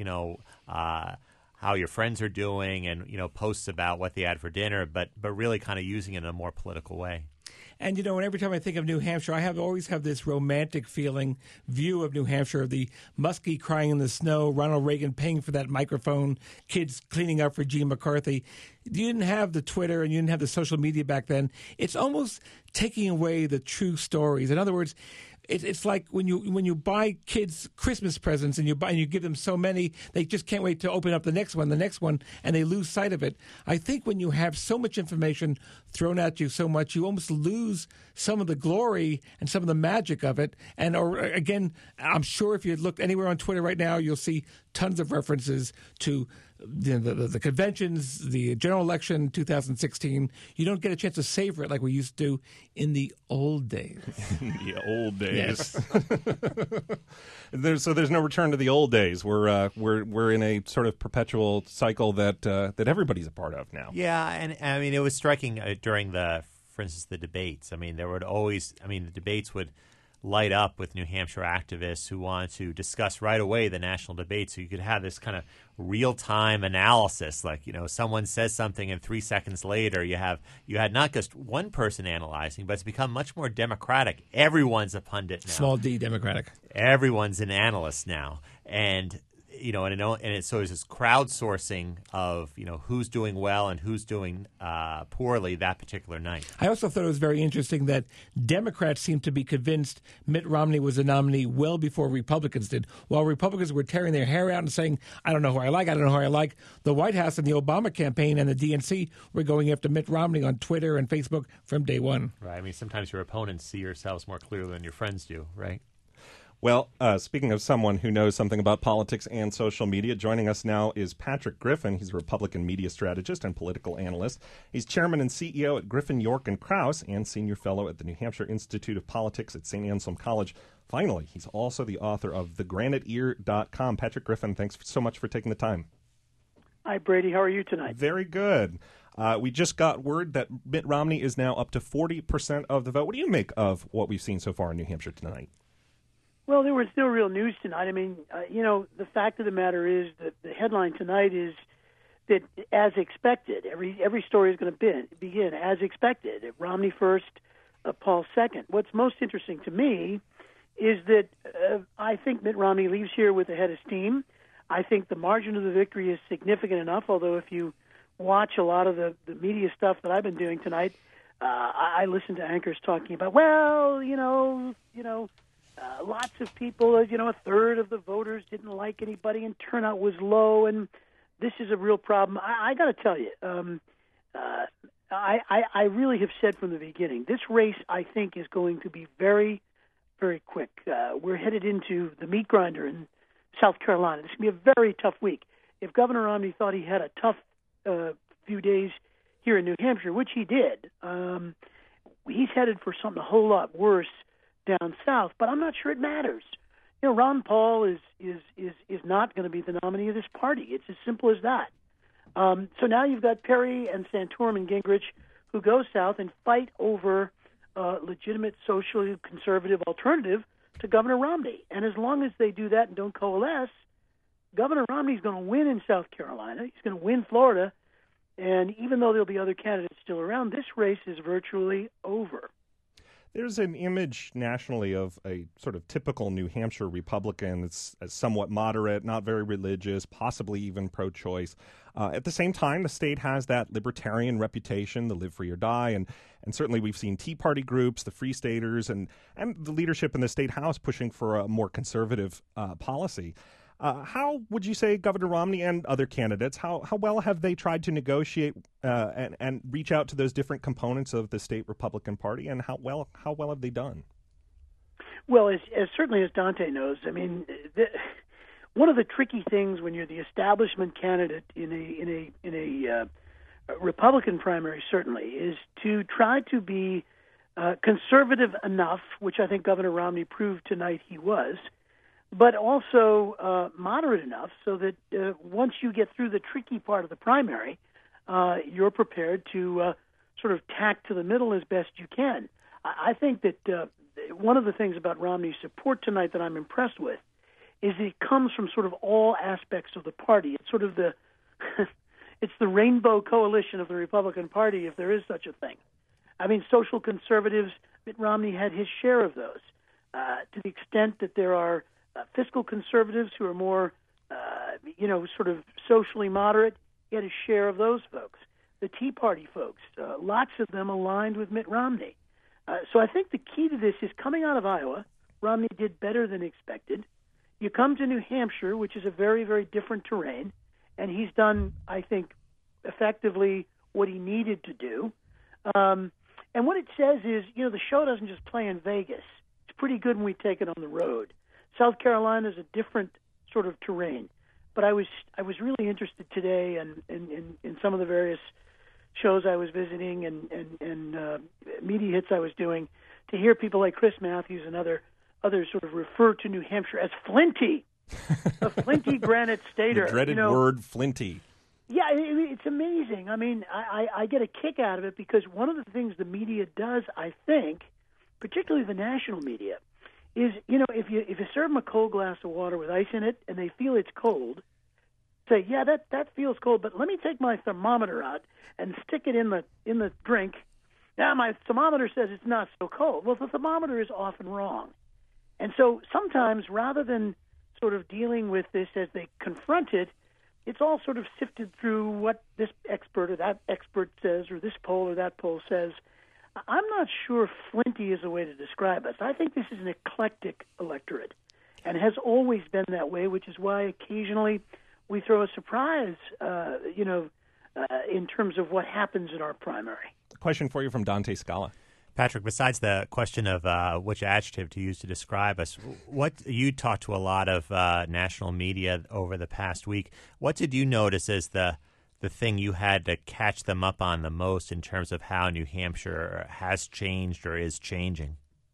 how your friends are doing and, posts about what they had for dinner, but really kind of using it in a more political way. And, and every time I think of New Hampshire, I always have this romantic view of New Hampshire, the Muskie crying in the snow, Ronald Reagan paying for that microphone, kids cleaning up for Gene McCarthy. You didn't have the Twitter and you didn't have the social media back then. It's almost taking away the true stories. In other words, it's like when you buy kids Christmas presents and you give them so many, they just can't wait to open up the next one, and they lose sight of it. I think when you have so much information thrown at you so much, you almost lose some of the glory and some of the magic of it. And again, I'm sure if you look anywhere on Twitter right now, you'll see tons of references to the conventions, the general election, 2016. You don't get a chance to savor it like we used to in the old days. The old days. Yes. So there's no return to the old days. We're in a sort of perpetual cycle that everybody's a part of now. Yeah, and I mean it was striking during for instance, the debates. I mean the debates would light up with New Hampshire activists who wanted to discuss right away the national debate, so you could have this kind of real-time analysis, like someone says something and 3 seconds later you had not just one person analyzing, but it's become much more democratic. Everyone's a pundit now. Small d democratic. Everyone's an analyst now, and so there's this crowdsourcing of who's doing well and who's doing poorly that particular night. I also thought it was very interesting that Democrats seemed to be convinced Mitt Romney was a nominee well before Republicans did. While Republicans were tearing their hair out and saying, I don't know who I like, the White House and the Obama campaign and the DNC were going after Mitt Romney on Twitter and Facebook from day one. Right. I mean, sometimes your opponents see yourselves more clearly than your friends do, right? Well, speaking of someone who knows something about politics and social media, joining us now is Patrick Griffin. He's a Republican media strategist and political analyst. He's chairman and CEO at Griffin, York & Krause and senior fellow at the New Hampshire Institute of Politics at St. Anselm College. Finally, he's also the author of TheGraniteEar.com. Patrick Griffin, thanks so much for taking the time. Hi, Brady. How are you tonight? Very good. We just got word that Mitt Romney is now up to 40% of the vote. What do you make of what we've seen so far in New Hampshire tonight? Well, there was no real news tonight. I mean, the fact of the matter is that the headline tonight is that, as expected, every story is going to begin as expected. Romney first, Paul second. What's most interesting to me is that I think Mitt Romney leaves here with a head of steam. I think the margin of the victory is significant enough, although if you watch a lot of the media stuff that I've been doing tonight, I listened to anchors talking about, well, lots of people, a third of the voters didn't like anybody, and turnout was low, and this is a real problem. I got to tell you, I really have said from the beginning, this race, I think, is going to be very, very quick. We're headed into the meat grinder in South Carolina. This is going to be a very tough week. If Governor Romney thought he had a tough few days here in New Hampshire, which he did, he's headed for something a whole lot worse down south. But I'm not sure it matters. Ron Paul is not going to be the nominee of this party. It's as simple as that. So now you've got Perry and Santorum and Gingrich who go south and fight over a legitimate socially conservative alternative to Governor Romney. And as long as they do that and don't coalesce, Governor Romney's going to win in South Carolina. He's going to win Florida. And even though there'll be other candidates still around, this race is virtually over. There's an image nationally of a sort of typical New Hampshire Republican that's somewhat moderate, not very religious, possibly even pro-choice. At the same time, the state has that libertarian reputation, the live free or die, and certainly we've seen Tea Party groups, the Free Staters, and the leadership in the state house pushing for a more conservative policy. How would you say Governor Romney and other candidates, how well have they tried to negotiate and reach out to those different components of the state Republican Party, and how well have they done? Well, as certainly as Dante knows, I mean, one of the tricky things when you're the establishment candidate in a Republican primary, certainly, is to try to be conservative enough, which I think Governor Romney proved tonight he was, but also moderate enough so that once you get through the tricky part of the primary, you're prepared to sort of tack to the middle as best you can. I think that one of the things about Romney's support tonight that I'm impressed with is that it comes from sort of all aspects of the party. It's sort of it's the rainbow coalition of the Republican Party, if there is such a thing. I mean, social conservatives, Mitt Romney had his share of those. To the extent that there are fiscal conservatives who are more, sort of socially moderate, he had a share of those folks. The Tea Party folks, lots of them aligned with Mitt Romney. So I think the key to this is coming out of Iowa, Romney did better than expected. You come to New Hampshire, which is a very, very different terrain, and he's done, I think, effectively what he needed to do. And what it says is, the show doesn't just play in Vegas. It's pretty good when we take it on the road. South Carolina is a different sort of terrain, but I was really interested today in some of the various shows I was visiting and media hits I was doing to hear people like Chris Matthews and others sort of refer to New Hampshire as Flinty, a Flinty Granite Stater. The dreaded word Flinty. Yeah, it's amazing. I mean, I get a kick out of it because one of the things the media does, I think, particularly the national media, is, if you serve them a cold glass of water with ice in it and they feel it's cold, say, yeah, that feels cold, but let me take my thermometer out and stick it in the drink. Now my thermometer says it's not so cold. Well, the thermometer is often wrong. And so sometimes rather than sort of dealing with this as they confront it, it's all sort of sifted through what this expert or that expert says or this poll or that poll says. I'm not sure Flinty is a way to describe us. I think this is an eclectic electorate and has always been that way, which is why occasionally we throw a surprise, in terms of what happens in our primary. Question for you from Dante Scala. Patrick, besides the question of which adjective to use to describe us, you talked to a lot of national media over the past week. What did you notice as the thing you had to catch them up on the most in terms of how New Hampshire has changed or is changing?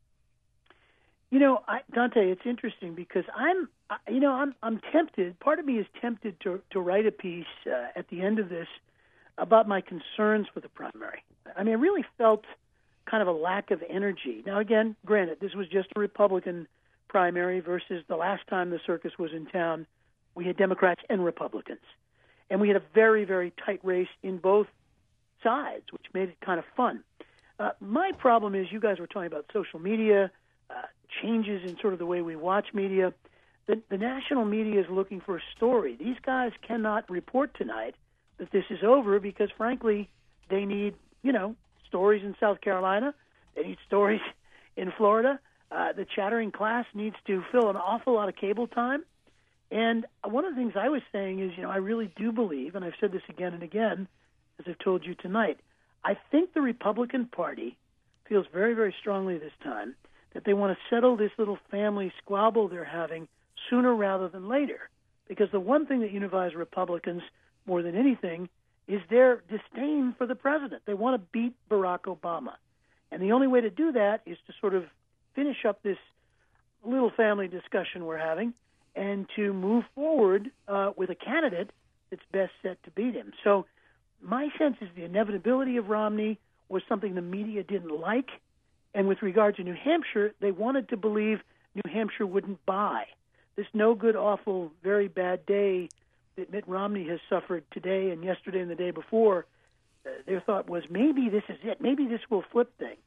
Dante, it's interesting because I'm tempted. Part of me is tempted to write a piece at the end of this about my concerns for the primary. I mean, I really felt kind of a lack of energy. Now, again, granted, this was just a Republican primary versus the last time the circus was in town, we had Democrats and Republicans. And we had a very, very tight race in both sides, which made it kind of fun. My problem is you guys were talking about social media, changes in sort of the way we watch media. The national media is looking for a story. These guys cannot report tonight that this is over because, frankly, they need, stories in South Carolina. They need stories in Florida. The chattering class needs to fill an awful lot of cable time. And one of the things I was saying is, I really do believe, and I've said this again and again, as I've told you tonight, I think the Republican Party feels very, very strongly this time that they want to settle this little family squabble they're having sooner rather than later. Because the one thing that unifies Republicans more than anything is their disdain for the president. They want to beat Barack Obama. And the only way to do that is to sort of finish up this little family discussion we're having and to move forward with a candidate that's best set to beat him. So my sense is the inevitability of Romney was something the media didn't like. And with regard to New Hampshire, they wanted to believe New Hampshire wouldn't buy. This no good, awful, very bad day that Mitt Romney has suffered today and yesterday and the day before, their thought was maybe this is it. Maybe this will flip things.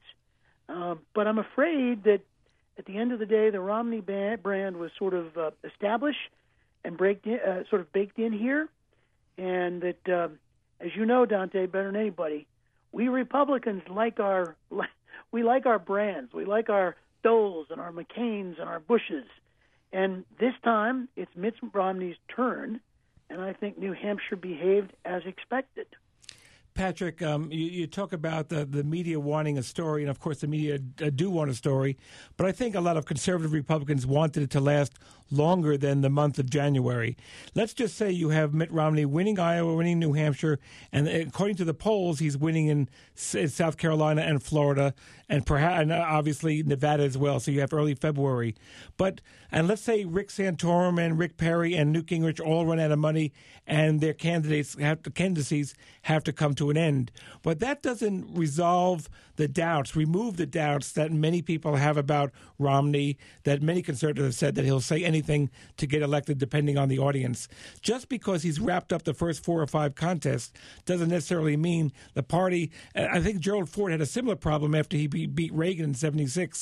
But I'm afraid that at the end of the day, the Romney brand was sort of established and sort of baked in here. And that, as you know, Dante, better than anybody, we Republicans like our brands. We like our Doles and our McCains and our Bushes. And this time, it's Mitt Romney's turn, and I think New Hampshire behaved as expected. Patrick, you talk about the media wanting a story, and of course the media do want a story, but I think a lot of conservative Republicans wanted it to last longer than the month of January. Let's just say you have Mitt Romney winning Iowa, winning New Hampshire, and according to the polls, he's winning in South Carolina and Florida, and perhaps and obviously Nevada as well. So you have early February. And let's say Rick Santorum and Rick Perry and Newt Gingrich all run out of money, and their candidacies have to come to an end. But that doesn't remove the doubts that many people have about Romney, that many conservatives have said that he'll say anything to get elected depending on the audience. Just because he's wrapped up the first 4 or 5 contests doesn't necessarily mean the party. I think Gerald Ford had a similar problem after he beat Reagan in 1976.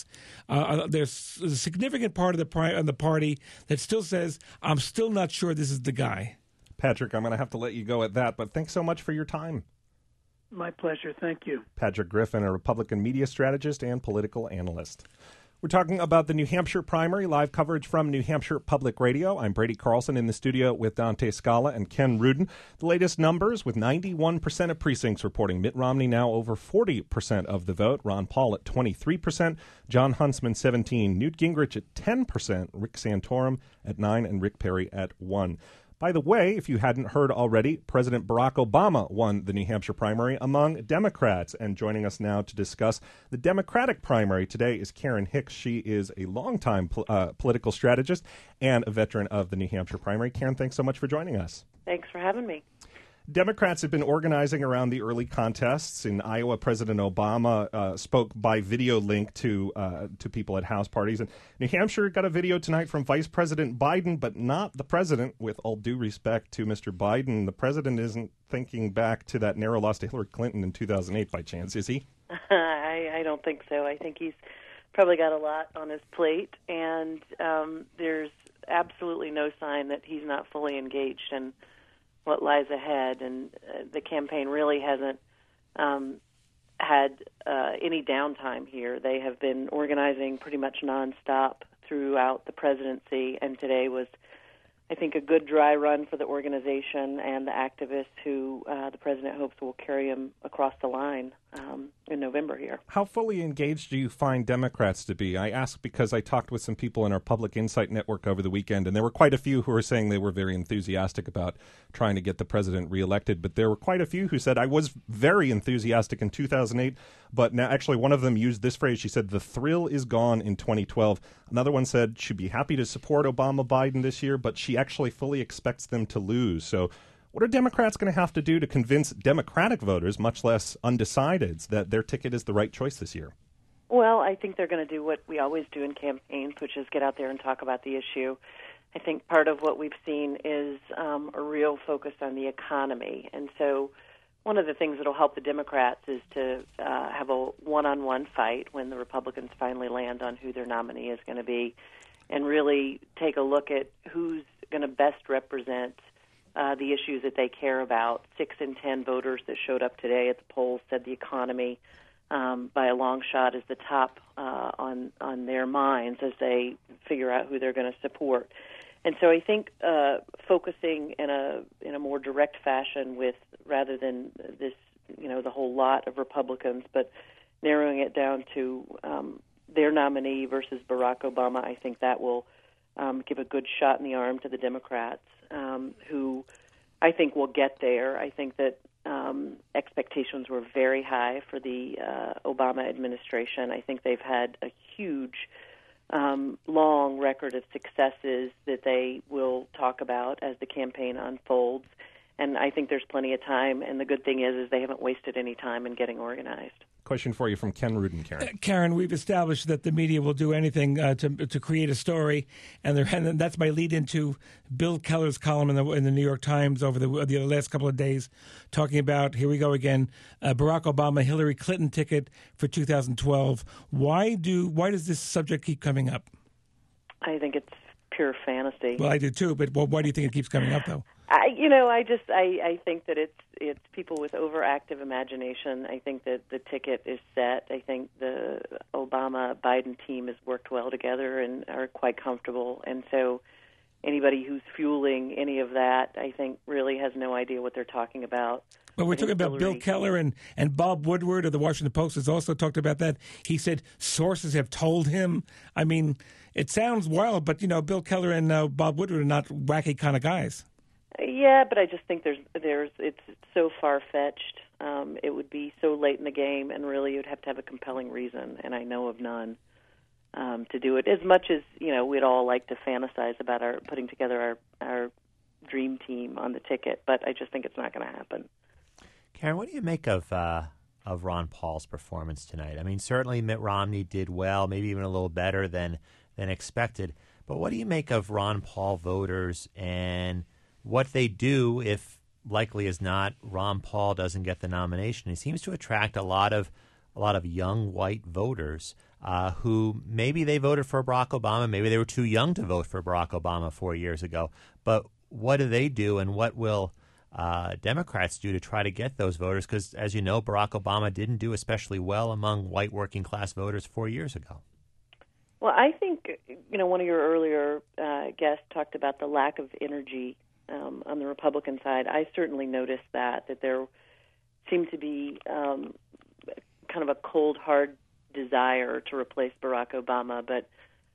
There's a significant part of the party that still says, I'm still not sure this is the guy. Patrick, I'm going to have to let you go at that, but thanks so much for your time. My pleasure. Thank you. Patrick Griffin, a Republican media strategist and political analyst. We're talking about the New Hampshire primary, live coverage from New Hampshire Public Radio. I'm Brady Carlson in the studio with Dante Scala and Ken Rudin. The latest numbers with 91% of precincts reporting Mitt Romney now over 40% of the vote, Ron Paul at 23%, John Huntsman 17%, Newt Gingrich at 10%, Rick Santorum at 9%, and Rick Perry at 1%. By the way, if you hadn't heard already, President Barack Obama won the New Hampshire primary among Democrats. And joining us now to discuss the Democratic primary today is Karen Hicks. She is a longtime political strategist and a veteran of the New Hampshire primary. Karen, thanks so much for joining us. Thanks for having me. Democrats have been organizing around the early contests. In Iowa, President Obama spoke by video link to people at house parties. And New Hampshire got a video tonight from Vice President Biden, but not the president. With all due respect to Mr. Biden, the president isn't thinking back to that narrow loss to Hillary Clinton in 2008 by chance, is he? I don't think so. I think he's probably got a lot on his plate, and there's absolutely no sign that he's not fully engaged in what lies ahead, and the campaign really hasn't had any downtime here. They have been organizing pretty much nonstop throughout the presidency, and today was, I think, a good dry run for the organization and the activists who the president hopes will carry him across the line in November here. How fully engaged do you find Democrats to be? I ask because I talked with some people in our Public Insight Network over the weekend, and there were quite a few who were saying they were very enthusiastic about trying to get the president reelected, but there were quite a few who said, I was very enthusiastic in 2008, but now actually one of them used this phrase. She said, the thrill is gone in 2012. Another one said she'd be happy to support Obama-Biden this year, but she actually fully expects them to lose. So what are Democrats going to have to do to convince Democratic voters, much less undecideds, that their ticket is the right choice this year? Well, I think they're going to do what we always do in campaigns, which is get out there and talk about the issue. I think part of what we've seen is a real focus on the economy. And so one of the things that will help the Democrats is to have a one-on-one fight when the Republicans finally land on who their nominee is going to be, and really take a look at who's going to best represent the issues that they care about. 6 in 10 voters that showed up today at the polls said the economy by a long shot is the top on their minds as they figure out who they're going to support. And so I think focusing in a more direct fashion with, rather than this, the whole lot of Republicans, but narrowing it down to their nominee versus Barack Obama, I think that will give a good shot in the arm to the Democrats, who I think will get there. I think that expectations were very high for the Obama administration. I think they've had a huge, long record of successes that they will talk about as the campaign unfolds. And I think there's plenty of time. And the good thing is they haven't wasted any time in getting organized. Question for you from Ken Rudin, Karen. Karen, we've established that the media will do anything to create a story, and that's my lead into Bill Keller's column in the New York Times over the last couple of days, talking about, here we go again, Barack Obama, Hillary Clinton ticket for 2012. Why does this subject keep coming up? I think it's pure fantasy. Well, I do too, but why do you think it keeps coming up, though? I think that it's people with overactive imagination. I think that the ticket is set. I think the Obama-Biden team has worked well together and are quite comfortable. And so anybody who's fueling any of that, I think, really has no idea what they're talking about. But we're talking about Bill Keller and Bob Woodward of the Washington Post has also talked about that. He said sources have told him. I mean, it sounds wild, but, Bill Keller and Bob Woodward are not wacky kind of guys. Yeah, but I just think it's so far-fetched. It would be so late in the game, and really you'd have to have a compelling reason, and I know of none, to do it. As much as, we'd all like to fantasize about putting together our dream team on the ticket, but I just think it's not going to happen. Karen, what do you make of Ron Paul's performance tonight? I mean, certainly Mitt Romney did well, maybe even a little better than expected, but what do you make of Ron Paul voters and what they do if, likely as not, Ron Paul doesn't get the nomination? He seems to attract a lot of young white voters who maybe they voted for Barack Obama, maybe they were too young to vote for Barack Obama 4 years ago. But what do they do, and what will Democrats do to try to get those voters? Because, as you know, Barack Obama didn't do especially well among white working-class voters 4 years ago. Well, I think, one of your earlier guests talked about the lack of energy on the Republican side. I certainly noticed that there seemed to be kind of a cold, hard desire to replace Barack Obama, but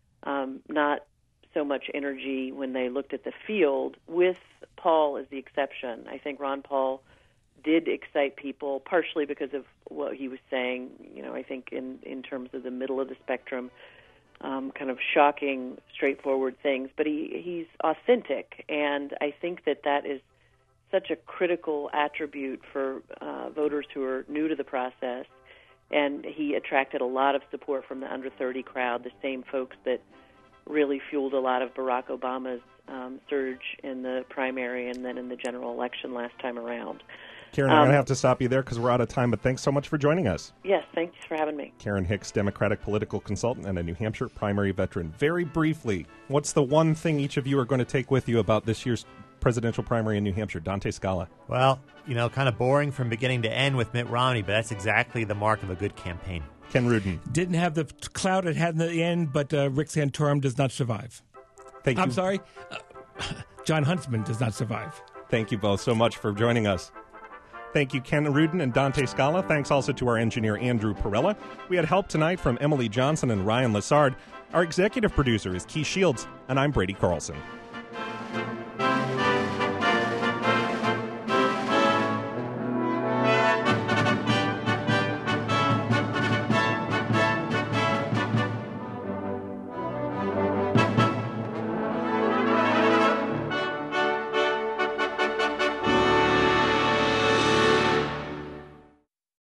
not so much energy when they looked at the field, with Paul as the exception. I think Ron Paul did excite people, partially because of what he was saying, I think in terms of the middle of the spectrum, kind of shocking, straightforward things, but he's authentic, and I think that is such a critical attribute for voters who are new to the process, and he attracted a lot of support from the under 30 crowd, the same folks that really fueled a lot of Barack Obama's surge in the primary and then in the general election last time around. Karen, I'm going to have to stop you there because we're out of time, but thanks so much for joining us. Yes, thanks for having me. Karen Hicks, Democratic political consultant and a New Hampshire primary veteran. Very briefly, what's the one thing each of you are going to take with you about this year's presidential primary in New Hampshire? Dante Scala. Well, kind of boring from beginning to end with Mitt Romney, but that's exactly the mark of a good campaign. Ken Rudin. Didn't have the clout it had in the end, but Rick Santorum does not survive. Thank you. I'm sorry. John Huntsman does not survive. Thank you both so much for joining us. Thank you, Ken Rudin and Dante Scala. Thanks also to our engineer, Andrew Perella. We had help tonight from Emily Johnson and Ryan Lassard. Our executive producer is Key Shields, and I'm Brady Carlson.